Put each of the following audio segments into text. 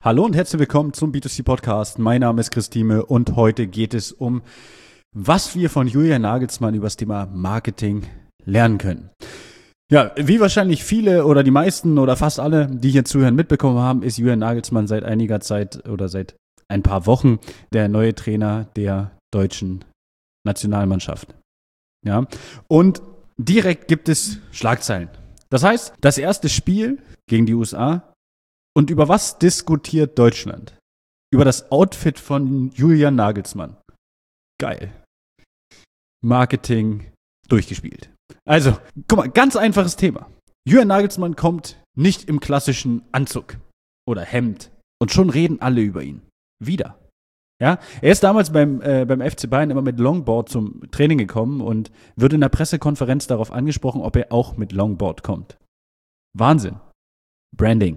Hallo und herzlich willkommen zum B2C Podcast. Mein Name ist Christine und heute geht es um, was wir von Julian Nagelsmann über das Thema Marketing lernen können. Ja, wie wahrscheinlich viele oder die meisten oder fast alle, die hier zuhören, mitbekommen haben, ist Julian Nagelsmann seit einiger Zeit oder seit ein paar Wochen der neue Trainer der deutschen Nationalmannschaft. Ja, und direkt gibt es Schlagzeilen. Das heißt, das erste Spiel gegen die USA. Und über was diskutiert Deutschland? Über das Outfit von Julian Nagelsmann. Geil. Marketing durchgespielt. Also, guck mal, ganz einfaches Thema. Julian Nagelsmann kommt nicht im klassischen Anzug oder Hemd. Und schon reden alle über ihn. Wieder. Ja, er ist damals beim FC Bayern immer mit Longboard zum Training gekommen und wird in der Pressekonferenz darauf angesprochen, ob er auch mit Longboard kommt. Wahnsinn. Branding.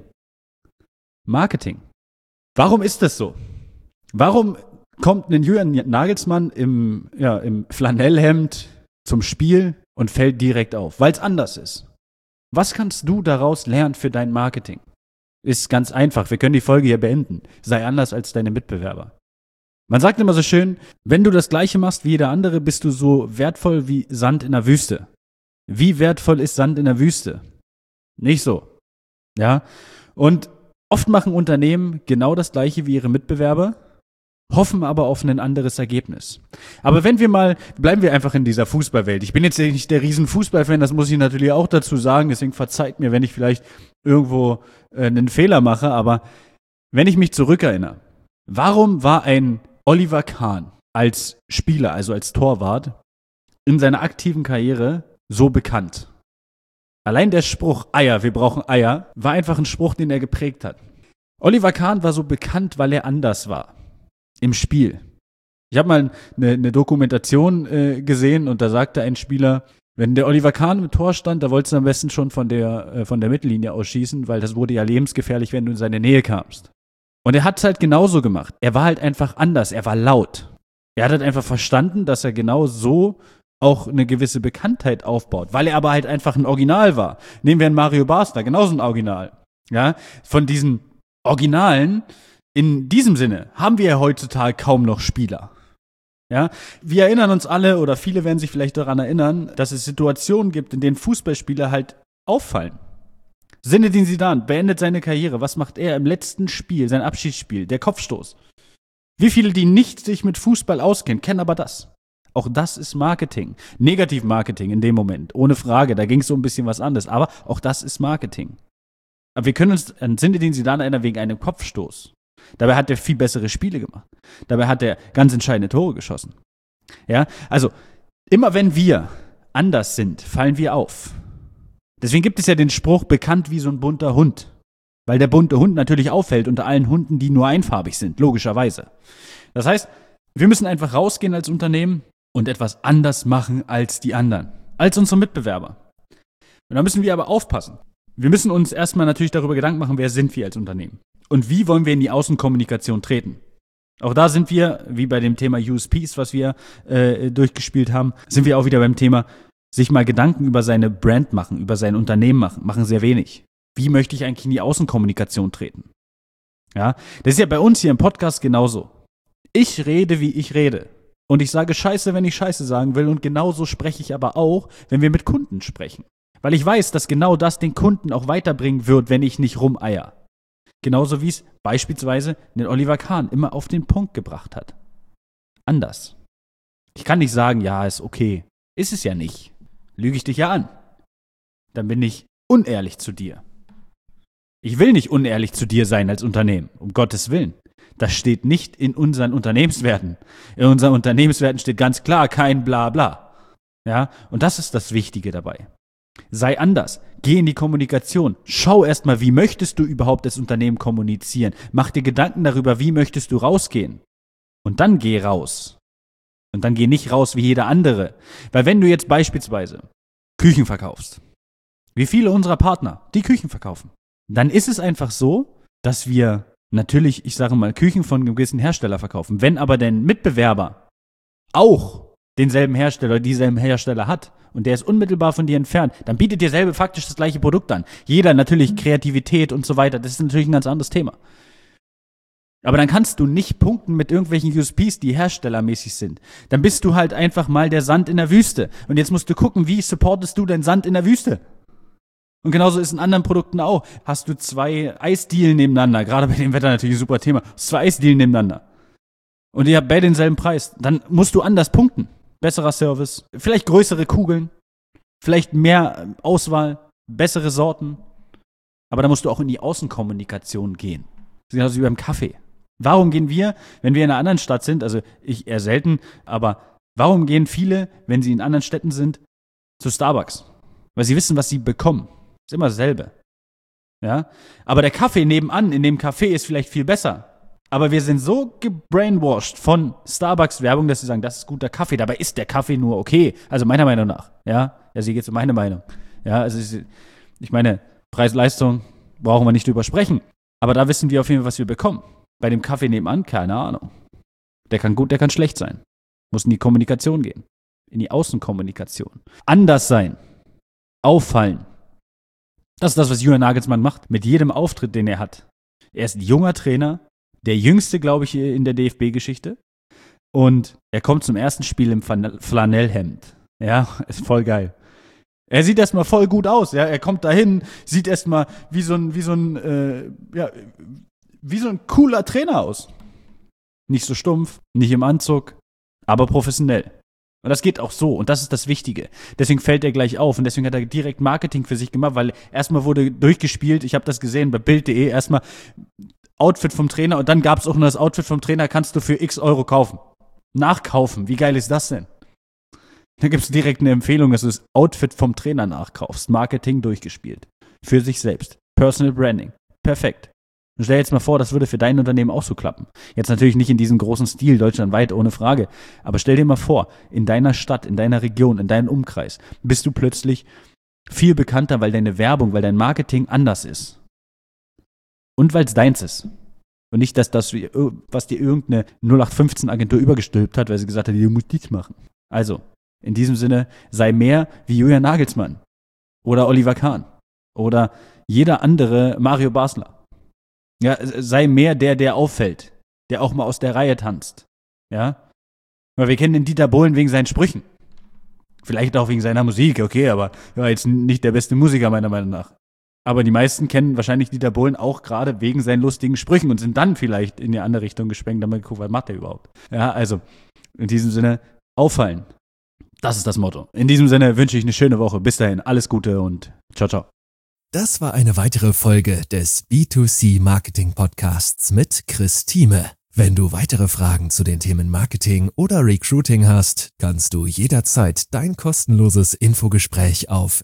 Marketing. Warum ist das so? Warum kommt ein Julian Nagelsmann im Flanellhemd zum Spiel und fällt direkt auf? Weil es anders ist. Was kannst du daraus lernen für dein Marketing? Ist ganz einfach. Wir können die Folge hier beenden. Sei anders als deine Mitbewerber. Man sagt immer so schön, wenn du das Gleiche machst wie jeder andere, bist du so wertvoll wie Sand in der Wüste. Wie wertvoll ist Sand in der Wüste? Nicht so. Ja? Und oft machen Unternehmen genau das Gleiche wie ihre Mitbewerber, hoffen aber auf ein anderes Ergebnis. Aber bleiben wir einfach in dieser Fußballwelt. Ich bin jetzt nicht der riesen Fußballfan, das muss ich natürlich auch dazu sagen, deswegen verzeiht mir, wenn ich vielleicht irgendwo einen Fehler mache, aber wenn ich mich zurückerinnere, warum war ein Oliver Kahn als Spieler, also als Torwart, in seiner aktiven Karriere so bekannt? Allein der Spruch, Eier, wir brauchen Eier, war einfach ein Spruch, den er geprägt hat. Oliver Kahn war so bekannt, weil er anders war. Im Spiel. Ich habe mal eine Dokumentation gesehen und da sagte ein Spieler, wenn der Oliver Kahn im Tor stand, da wolltest du am besten schon von der Mittellinie ausschießen, weil das wurde ja lebensgefährlich, wenn du in seine Nähe kamst. Und er hat es halt genauso gemacht. Er war halt einfach anders, er war laut. Er hat halt einfach verstanden, dass er genau so auch eine gewisse Bekanntheit aufbaut, weil er aber halt einfach ein Original war. Nehmen wir einen Mario Basler, genauso ein Original. Ja, von diesen Originalen, in diesem Sinne, haben wir ja heutzutage kaum noch Spieler. Ja, wir erinnern uns alle, oder viele werden sich vielleicht daran erinnern, dass es Situationen gibt, in denen Fußballspieler halt auffallen. Zinedine Zidane beendet seine Karriere. Was macht er im letzten Spiel, sein Abschiedsspiel? Der Kopfstoß. Wie viele, die nicht sich mit Fußball auskennen, kennen aber das? Auch das ist Marketing. Negativ-Marketing in dem Moment. Ohne Frage. Da ging es so ein bisschen was anderes. Aber auch das ist Marketing. Aber wir können uns an Zinedine Zidane erinnern wegen einem Kopfstoß. Dabei hat er viel bessere Spiele gemacht. Dabei hat er ganz entscheidende Tore geschossen. Ja, also immer wenn wir anders sind, fallen wir auf. Deswegen gibt es ja den Spruch, bekannt wie so ein bunter Hund. Weil der bunte Hund natürlich auffällt unter allen Hunden, die nur einfarbig sind, logischerweise. Das heißt, wir müssen einfach rausgehen als Unternehmen und etwas anders machen als die anderen, als unsere Mitbewerber. Und da müssen wir aber aufpassen. Wir müssen uns erstmal natürlich darüber Gedanken machen, wer sind wir als Unternehmen und wie wollen wir in die Außenkommunikation treten. Auch da sind wir, wie bei dem Thema USPs, was wir durchgespielt haben, sind wir auch wieder beim Thema, sich mal Gedanken über seine Brand machen, über sein Unternehmen machen sehr wenig. Wie möchte ich eigentlich in die Außenkommunikation treten? Ja, das ist ja bei uns hier im Podcast genauso. Ich rede, wie ich rede. Und ich sage Scheiße, wenn ich Scheiße sagen will. Und genauso spreche ich aber auch, wenn wir mit Kunden sprechen. Weil ich weiß, dass genau das den Kunden auch weiterbringen wird, wenn ich nicht rumeier. Genauso wie es beispielsweise den Oliver Kahn immer auf den Punkt gebracht hat. Anders. Ich kann nicht sagen, ja, ist okay. Ist es ja nicht. Lüge ich dich ja an. Dann bin ich unehrlich zu dir. Ich will nicht unehrlich zu dir sein als Unternehmen, um Gottes Willen. Das steht nicht in unseren Unternehmenswerten. In unseren Unternehmenswerten steht ganz klar kein Blabla. Ja, und das ist das Wichtige dabei. Sei anders. Geh in die Kommunikation. Schau erstmal, wie möchtest du überhaupt das Unternehmen kommunizieren? Mach dir Gedanken darüber, wie möchtest du rausgehen? Und dann geh raus. Und dann geh nicht raus wie jeder andere. Weil wenn du jetzt beispielsweise Küchen verkaufst, wie viele unserer Partner, die Küchen verkaufen, dann ist es einfach so, dass wir natürlich, ich sage mal, Küchen von einem gewissen Hersteller verkaufen. Wenn aber dein Mitbewerber auch denselben Hersteller oder dieselben Hersteller hat und der ist unmittelbar von dir entfernt, dann bietet dir selber faktisch das gleiche Produkt an. Jeder natürlich Kreativität und so weiter, das ist natürlich ein ganz anderes Thema. Aber dann kannst du nicht punkten mit irgendwelchen USPs, die herstellermäßig sind. Dann bist du halt einfach mal der Sand in der Wüste. Und jetzt musst du gucken, wie supportest du den Sand in der Wüste? Und genauso ist in anderen Produkten auch. Hast du 2 Eisdielen nebeneinander, gerade bei dem Wetter natürlich ein super Thema, 2 Eisdielen nebeneinander. Und ihr habt beide denselben Preis. Dann musst du anders punkten. Besserer Service, vielleicht größere Kugeln, vielleicht mehr Auswahl, bessere Sorten. Aber da musst du auch in die Außenkommunikation gehen. Das ist genauso wie beim Kaffee. Warum gehen wir, wenn wir in einer anderen Stadt sind, also ich eher selten, aber warum gehen viele, wenn sie in anderen Städten sind, zu Starbucks? Weil sie wissen, was sie bekommen. Ist immer dasselbe. Ja? Aber der Kaffee nebenan, in dem Café, ist vielleicht viel besser. Aber wir sind so gebrainwashed von Starbucks-Werbung, dass sie sagen, das ist guter Kaffee. Dabei ist der Kaffee nur okay. Also meiner Meinung nach. Ja, also hier geht es um meine Meinung. Ja, also ich meine, Preis-Leistung brauchen wir nicht drüber sprechen. Aber da wissen wir auf jeden Fall, was wir bekommen. Bei dem Kaffee nebenan, keine Ahnung. Der kann gut, der kann schlecht sein. Muss in die Kommunikation gehen. In die Außenkommunikation. Anders sein. Auffallen. Das ist das, was Julian Nagelsmann macht. Mit jedem Auftritt, den er hat. Er ist ein junger Trainer. Der jüngste, glaube ich, in der DFB-Geschichte. Und er kommt zum ersten Spiel im Flanellhemd. Ja, ist voll geil. Er sieht erstmal voll gut aus. Ja, er kommt dahin, sieht erstmal wie so ein cooler Trainer aus. Nicht so stumpf, nicht im Anzug, aber professionell. Und das geht auch so. Und das ist das Wichtige. Deswegen fällt er gleich auf. Und deswegen hat er direkt Marketing für sich gemacht, weil erstmal wurde durchgespielt. Ich habe das gesehen bei Bild.de. Erstmal Outfit vom Trainer. Und dann gab es auch noch das Outfit vom Trainer, kannst du für x Euro kaufen. Nachkaufen. Wie geil ist das denn? Da gibt es direkt eine Empfehlung, dass du das Outfit vom Trainer nachkaufst. Marketing durchgespielt. Für sich selbst. Personal Branding. Perfekt. Und stell dir jetzt mal vor, das würde für dein Unternehmen auch so klappen. Jetzt natürlich nicht in diesem großen Stil, deutschlandweit, ohne Frage. Aber stell dir mal vor, in deiner Stadt, in deiner Region, in deinem Umkreis bist du plötzlich viel bekannter, weil deine Werbung, weil dein Marketing anders ist. Und weil es deins ist. Und nicht, dass das, was dir irgendeine 0815-Agentur übergestülpt hat, weil sie gesagt hat, ihr müsst dies machen. Also, in diesem Sinne, sei mehr wie Julian Nagelsmann. Oder Oliver Kahn. Oder jeder andere Mario Basler. Ja, sei mehr der auffällt, der auch mal aus der Reihe tanzt. Ja? Weil wir kennen den Dieter Bohlen wegen seinen Sprüchen. Vielleicht auch wegen seiner Musik, okay, aber er war jetzt nicht der beste Musiker meiner Meinung nach. Aber die meisten kennen wahrscheinlich Dieter Bohlen auch gerade wegen seinen lustigen Sprüchen und sind dann vielleicht in die andere Richtung geschwenkt, damit geguckt, was macht der überhaupt. Ja, also in diesem Sinne, auffallen. Das ist das Motto. In diesem Sinne wünsche ich eine schöne Woche. Bis dahin, alles Gute und ciao, ciao. Das war eine weitere Folge des B2C Marketing Podcasts mit Chris Thieme. Wenn du weitere Fragen zu den Themen Marketing oder Recruiting hast, kannst du jederzeit dein kostenloses Infogespräch auf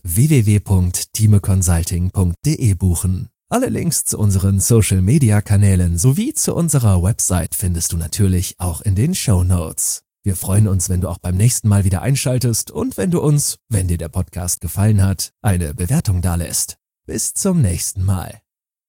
www.thiemeconsulting.de buchen. Alle Links zu unseren Social-Media-Kanälen sowie zu unserer Website findest du natürlich auch in den Shownotes. Wir freuen uns, wenn du auch beim nächsten Mal wieder einschaltest und wenn du uns, wenn dir der Podcast gefallen hat, eine Bewertung dalässt. Bis zum nächsten Mal.